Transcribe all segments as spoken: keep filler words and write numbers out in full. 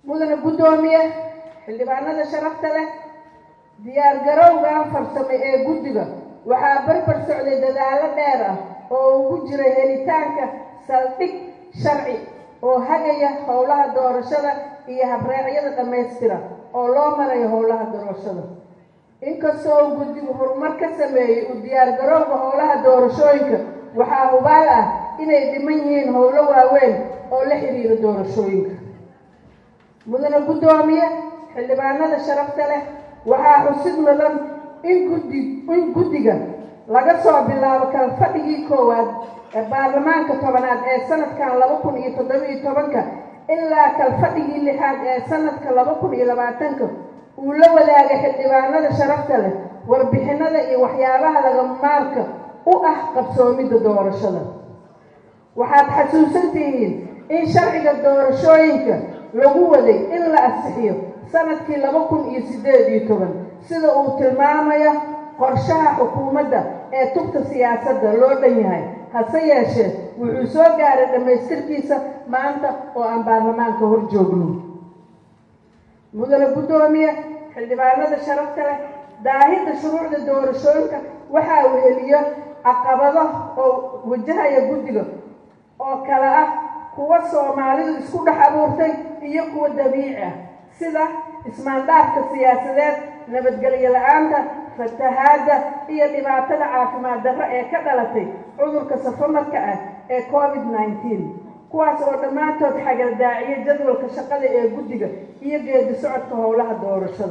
mudana guddoomiye xildhibaanada sharafta leh diyaar garowga farsamo ee guddiga waxaa barbar socday dadaalo dheer ah oo ugu jiray helitaanka saldhig sharci oo hagaya howlaha doorashada iyo habraacyada dhammaystira oo loo marayo howlaha doorashada. inkastoo guddigu horumar ka sameeyey u diyaar garowga howlaha doorashooyinka waxaa hubaal ah inay dhiman yihiin howlo waaweyn oo la xiriira doorashooyinka. mudana guddoomiye xildhibaanada sharafta leh waxaa xusid mudan in guddi in guddiga laga soo bilaabo kala fadhigii koowaad ee baarlamaanka tobanaad ee sanadkan laba kun iyo toddoba iyo tobanka ilaa kala fadhigii lixaad ee sanadka laba kun iyo labaatanka uu la wadaagay xildhibaanada sharafta leh warbixinada iyo waxyaabaha lagama maarka u ah qabsoomidda doorashada. waxaad xasuusan tihiin in sharciga doorashooyinka lagu waday in la ansixiyo sanadkii laba kun iyo siddeed iyo toban sida uu tilmaamayo qorshaha xukuumadda ee tubta siyaasadda loo dhan yahay. hase yeeshee wuxuu soo gaaray dhammaystirkiisa maanta oo aan baarlamaanka hor joogno. mudana guddoomiye xildhibaanada sharafta leh daahidda shuruucda doorashooyinka waxaa weheliyo caqabado oo wajahaya guddiga oo kale ah kuwa soomaalidu isku dhex abuurtay iyo kuwa dabiici ah sida ismaandhaafka siyaasadeed, nabadgelyo la-aanta, fatahaadda iyo dhibaatada caafimaad darro ee ka dhalatay cudurka safamarka ah ee covid nineteen kuwaas oo dhammaantood xagaldaaciyay jadwalka shaqada ee guddiga iyo geedi socodka howlaha doorashada.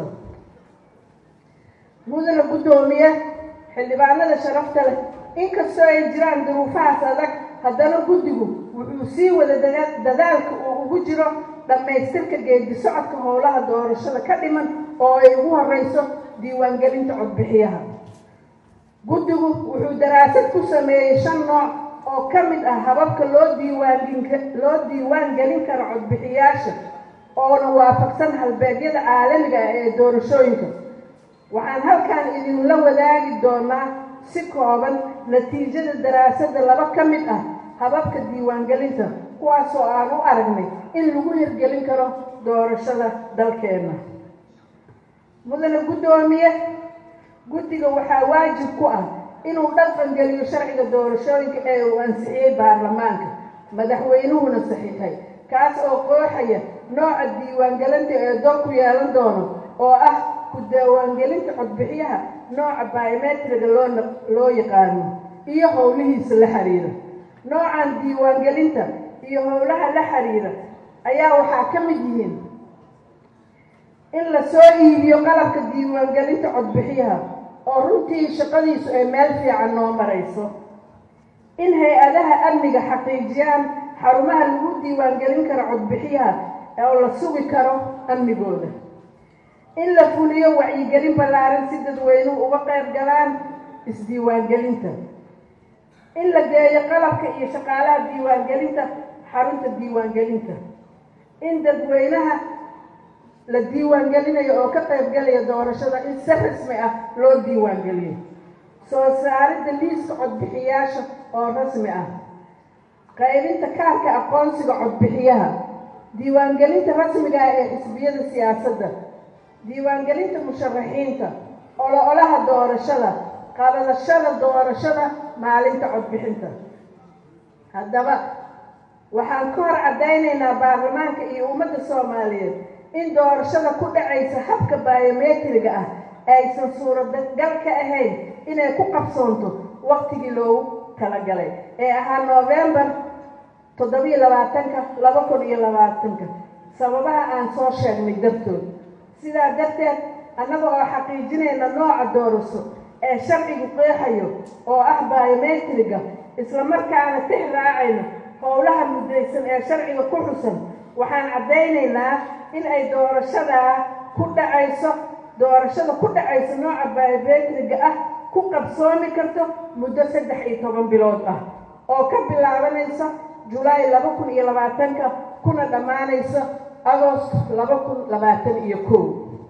mudana guddoomiye xildhibaanada sharafta leh inkastoo ay jiraan duruufahaas adag haddana guddigu wuxuu sii wada dadaalka uu ugu jiro dhammaystirka geedi socodka howlaha doorashada ka dhiman oo ay ugu horeyso diiwaangelinta codbixiyaha. guddigu wuxuu daraasad ku sameeyey shan nooc oo ka mid ah hababka loo diiwaangelin loo diiwaan gelin karo codbixiyaasha oona waafaqsan halbeegyada caalamiga ah ee doorashooyinka. waxaan halkan idinla wadaagi doonaa si kooban natiijada daraasadda laba ka mid ah hababka diiwaangelinta kuwaasoo aan u aragnay in lagu hirgelin karo doorashada dalkeena. mudana guddoomiye guddiga waxaa waajib ku ah inuu dhaqangeliyo sharciga doorashooyinka ee uu ansixiyey baarlamaanka madaxweynuhuna saxiixay kaas oo qooxaya nooca diiwaangelinta ee dalku yeelan doono oo ah ku diiwaangelinta codbixiyaha nooca biometriga loo loo yaqaano iyo howlihiisa la xiriira. noocan diiwaangelinta iyo howlaha la xiriira ayaa waxaa ka mid yihiin in la soo iibiyo qalabka diiwaangelinta codbixiyaha oo runtii shaqadiisu ay meel fiican noo marayso, in hay-adaha amniga xaqiijiyaan xarumaha lagu diiwaangelin karo codbixiyaha oo la sugi karo amnigooda, in la fuliyo wacyigelin ballaaran si dadweynuhu uga qayb galaan isdiiwaangelinta, in la geeyo qalabka iyo shaqaalaha diiwaangelinta xarunta diiwaangelinta, in dadweynaha la diiwaangelinayo oo ka qayb galaya doorashada in si rasmi ah loo diiwaangeliyo, soo saaridda liiska codbixiyaasha oo rasmi ah, qaybinta kaarka aqoonsiga codbixiyaha, diiwaangelinta rasmiga ah ee xisbiyada siyaasadda, diiwaangelinta musharaxiinta, ololaha doorashada, qabadashada doorashada maalinta codbixinta. haddaba waxaan ka hor caddaynaynaa baarlamaanka iyo ummadda soomaaliyeed in doorashada ku dhacaysa habka biometriga ah aysan suuragal ka ahayn inay ku qabsoonto waqtigii loogu talagalay ee ahaa November toddoba iyo labaatanka laba kun iyo labaatanka sababaha aan soo sheegnay dartood. sidaa darteed annaga oo xaqiijinayna nooca doorasho ee sharcigu qeexayo oo ah biometriga isla markaana tix raacayna howlaha mudaysan ee sharciga ku xusan waxaan caddaynaynaa in ay doorashada ku dhacayso doorashada ku dhacayso nooca biometriga ah ku qabsoomi karto muddo saddex iyo toban bilood ah oo ka bilaabanaysa July laba kun iyo labaatanka kuna dhammaanaysa August laba kun labaatan iyo kow.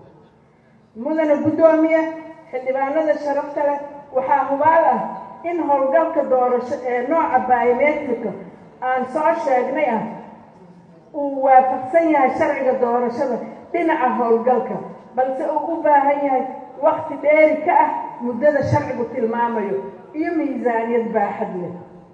mudana guddoomiye xildhibaanada sharafta leh waxaa hubaal ah in howlgalka doorasho ee nooca biometriga aan soo sheegnay ah uu waafaqsan yahay sharciga doorashada dhinaca howlgalka balse uu u baahan yahay waqti dheeri ka ah muddada sharcigu tilmaamayo iyo miisaaniyad baaxad leh.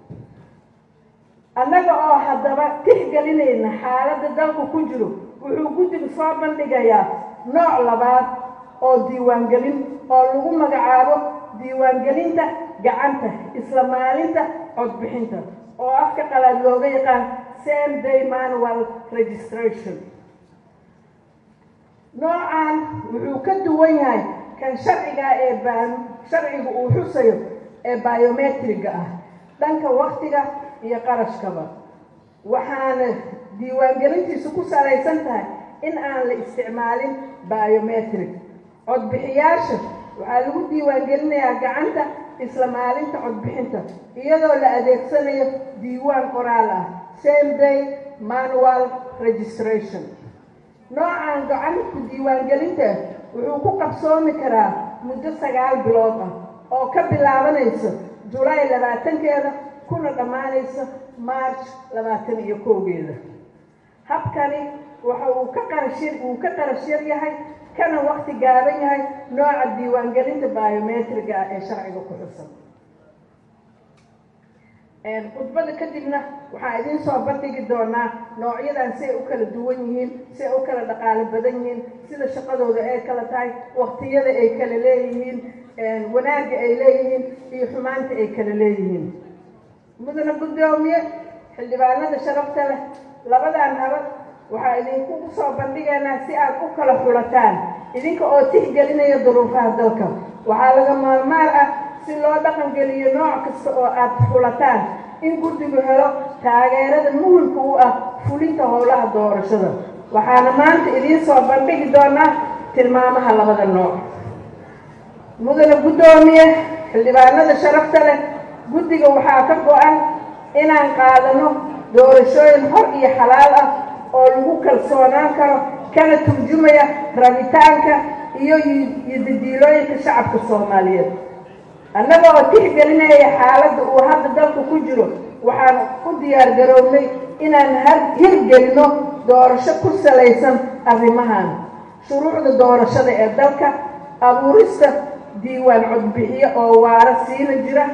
annaga oo haddaba tixgelinayna xaaladda dalku ku jiro wuxuu guddigu soo bandhigayaa nooc labaad oo diiwaangelin oo lagu magacaabo diiwaangelinta gacanta isla maalinta codbixinta oo afka qalaad looga yaqaan same day manual registration. noocan wuxuu ka duwan yahay kan sharciga ee baan sharcigu uu xusayo ee biometriga ah dhanka waqtiga iyo qarashkaba, waxaana diiwaangelintiisu ku salaysan tahay in aan la isticmaalin biometric. codbixiyaasha waxaa lagu diiwaangelinayaa gacanta isla maalinta codbixinta iyadoo la adeegsanayo diiwaan qoraal ah same day manual registration. noocan gacanku diiwaangelinta wuxuu ku qabsoomi karaa muddo sagaal bilood ah oo ka bilaabanaysa julaay labaatankeeda kuna dhammaanaysa march labaatan iyo kowgeeda. habkani waxa uu ka qarashir uu ka qarashir yahay kana waqti gaaban yahay nooca diiwaangelinta biometriga ah ee sharciga ku xusan. khudbada kadibna waxaa idiin soo bandhigi doonaa noocyadan si ay u kala duwan yihiin, si ay u kala dhaqaale badan yihiin, sida shaqadooda ay kala tahay, waqtiyada ay kala leeyihiin, wanaagga ay leeyihiin iyo xumaanta ay kala leeyihiin. mudane guddoomiye, xildhibaanada sharafta leh, labadan habad waxaa idinkugu soo bandhigaynaa si aad u kala xulataan idinka oo tixgelinaya duruufaha dalka. waxaa laga maarmaan ah si loo dhaqangeliyo nooc kasta oo aad xulataan in guddigu helo taageerada muhimka u ah fulinta howlaha doorashada. waxaana maanta idiin soo bandhigi doonaa tilmaamaha labada nooc. mudane guddoomiye, xildhibaanada sharafta leh, guddiga waxaa ka go-an inaan qaadano doorashooyin xor iyo xalaal ah oo lagu kalsoonaan karo kana turjumaya rabitaanka iyo yidadiilooyinka shacabka Soomaaliyeed. annaga oo tixgelinaya xaaladda uu hadda dalku ku jiro waxaan u diyaar garownay inaan hirgelino doorasho ku salaysan arrimahan: shuruucda doorashada ee dalka, abuurista diiwaan codbixiye oo waara siina jira,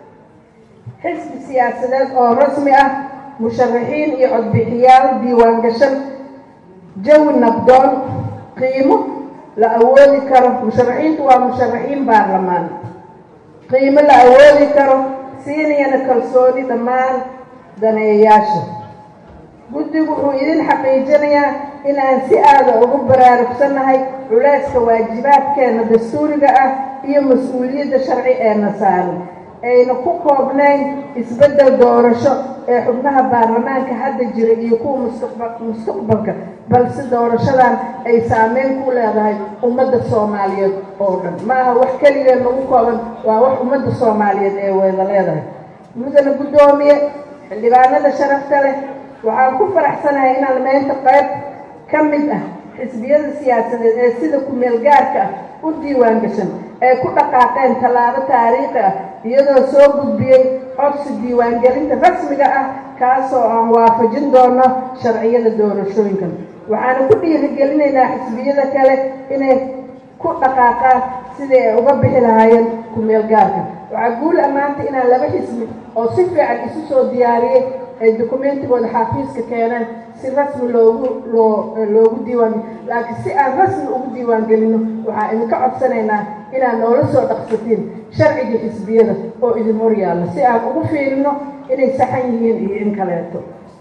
xisbi siyaasadeed oo rasmi ah, musharaxiin iyo codbixiyaal diiwaan gashan, jawi nabdoon, qiimo la awoodi karo. musharaxiintu waa musharaxiin baarlamaan. qiimo la awoodi karo, siinayana kalsooni dhammaan daneeyayaasha. guddigu wuxuu idin xaqiijinayaa inaan si aada ugu baraarugsannahay culayska waajibaadkeena dastuuriga ah iyo mas-uuliyadda sharci ee na saaran, ayna ku koobnayn isbeddel doorasho ee xubnaha baarlamaanka hadda jira iyo kuwa mustaqbalka, balse doorashadan ay saameyn ku leedahay ummadda Soomaaliyeed oo dhan. ma aha wax keliya lagu kooban, waa wax ummadda Soomaaliyeed ee wada leedahay. mudane guddoomiye, xildhibaanada sharafta leh, waxaan ku faraxsanahay inaan maanta qayb ka mid ah xisbiyada siyaasadeed ee sida ku-meel gaarka ah u diiwaan gashan ay ku dhaqaaqeen tallaabo taariikhi ah iyadoo soo gudbiyey codsi diiwaangelinta rasmiga ah kaasoo aan waafajin doono sharciyada doorashooyinkan. waxaana ku dhiirigelinaynaa xisbiyada kale inay ku dhaqaaqaan sidii ay uga bixi lahaayeen ku-meel gaarka. waxaa guul ammaanta inaan laba xisbi oo si fiican isu soo diyaariyey ay dokumentigooda xafiiska keeneen si rasmi loogu loo loogu diiwaan laakiin si aan rasmi ugu diiwaan gelino waxaa idinka codsanaynaa inaad noola soo dhaqsatiin sharciga xisbiyada oo idin hor yaalla si aan ugu fiirino inay saxan yihiin iyo in kaleeto.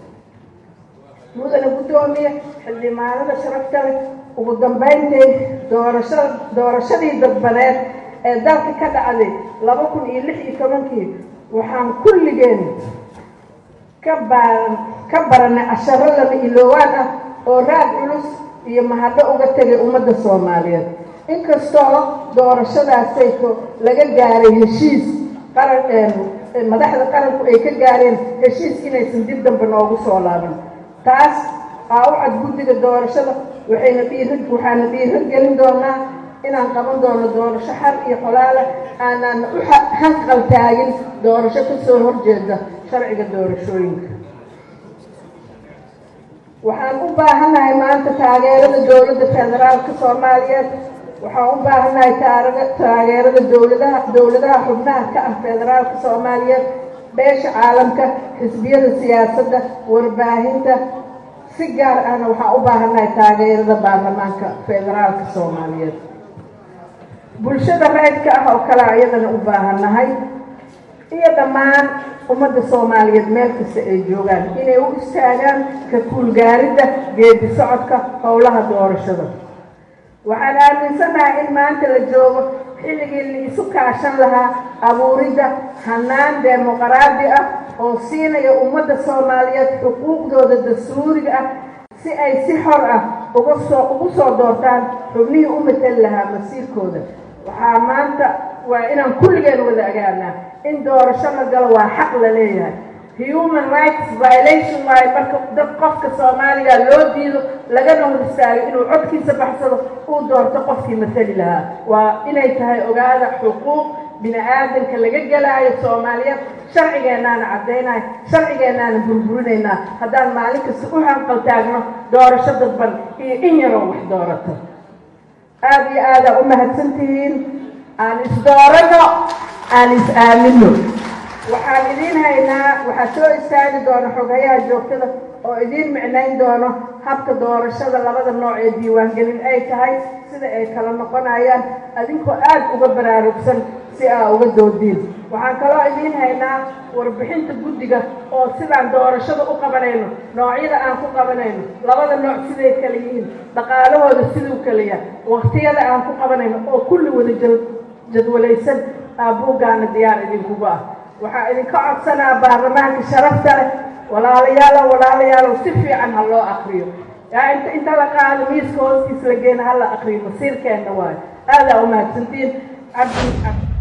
mudane guddoomiye, xildhibaanada sharafta leh, ugu dambeyntii doorashada doorashadii dadbaneed ee dalka ka dhacday laba kun iyo lix iyo tobankii waxaan kulligeen ka baaran ka baranay casharo lama iloowaan ah oo raad culus iyo mahadho uga tegay ummadda Soomaaliyeed. inkastoo doorashadaasayto laga gaaray heshiis qaran madaxda qaranku ay ka gaareen heshiis inaysan dib dambe noogu soo laaban. taas aa u cad guddiga doorashada waxayna dhiiri waxaana dhiirigelin doonaa inaan qaban doono doorasho xar iyo xolaale aanaan u hanqal taagin doorasho ka soo horjeeda sharciga doorashooyinka. waxaan u baahanahay maanta taageerada dowladda federaalka Soomaaliyeed waxaan u baahanahay taageerada dowladaha dowladaha xubnaha ka ah federaalka Soomaaliyeed beesha caalamka xisbiyada siyaasadda warbaahinta si gaar ahna waxaan u baahanahay taageerada baarlamaanka federaalka Soomaaliyeed bulshada rayidka ah oo kale ayadana u baahanahay iyo dhammaan ummadda Soomaaliyeed meel kasta ay joogaan inay u istaagaan ka kuulgaaridda geedi socodka howlaha doorashada waxaan aaminsanahay in maanta la joogo xilligii la isu kaashan lahaa abuuridda hanaan dimuqraadi ah oo siinaya ummadda Soomaaliyeed xuquuqdooda dastuuriga ah si ay si xor ah uga soo ugu soo doortaan xubnihii u matal lahaa masiirkooda waxaa maanta waa inaan kulligeen wada agaanaa in doorasho la galo waa xaq la leeyahay human rights violation waaye marka dad qofka Soomaaliga loo diido lagana hor istaago inuu codkiisa baxsado uu doorto qofkii matali lahaa waa inay tahay ogaada xuquuq bini'aadamka laga galaayo Soomaaliyeed sharcigeenaana cadeynayo sharcigeenaana burburinaynaa haddaan maalin kasta u hanqal taagno doorasho dadban iyo in yaroo wax doorato aad iyo aada u mahadsantihiin aan isdoorano aan is aamino waxaan idiin haynaa waxaa soo istaagi doona xogayaha joogtada oo idiin micnayn doono habka doorashada labada nooc ee diiwaangelin ay tahay sida ay kala noqonayaan adinkoo aad uga baraarugsan si aa uga doodiin waxaan kaloo idiin haynaa warbixinta guddiga oo sidaan doorashada u qabanayno noocyada aan ku qabanayno labada nooc siday kala yihiin dhaqaalahooda siduu kala yahay waqtiyada aan ku qabanayno oo kulli wada jadwalaysan aabuugaana diyaar idinkuga ah waxaa idinka codsanaa baarlamaanka sharafta leh walaalayaal walaalayaal si fiican ha loo aqriyo yaa inta inta la qaado miiska hoostiisa la geena ha la aqriyo masiirkeena waayo aad aa u mahadsantiin cabdi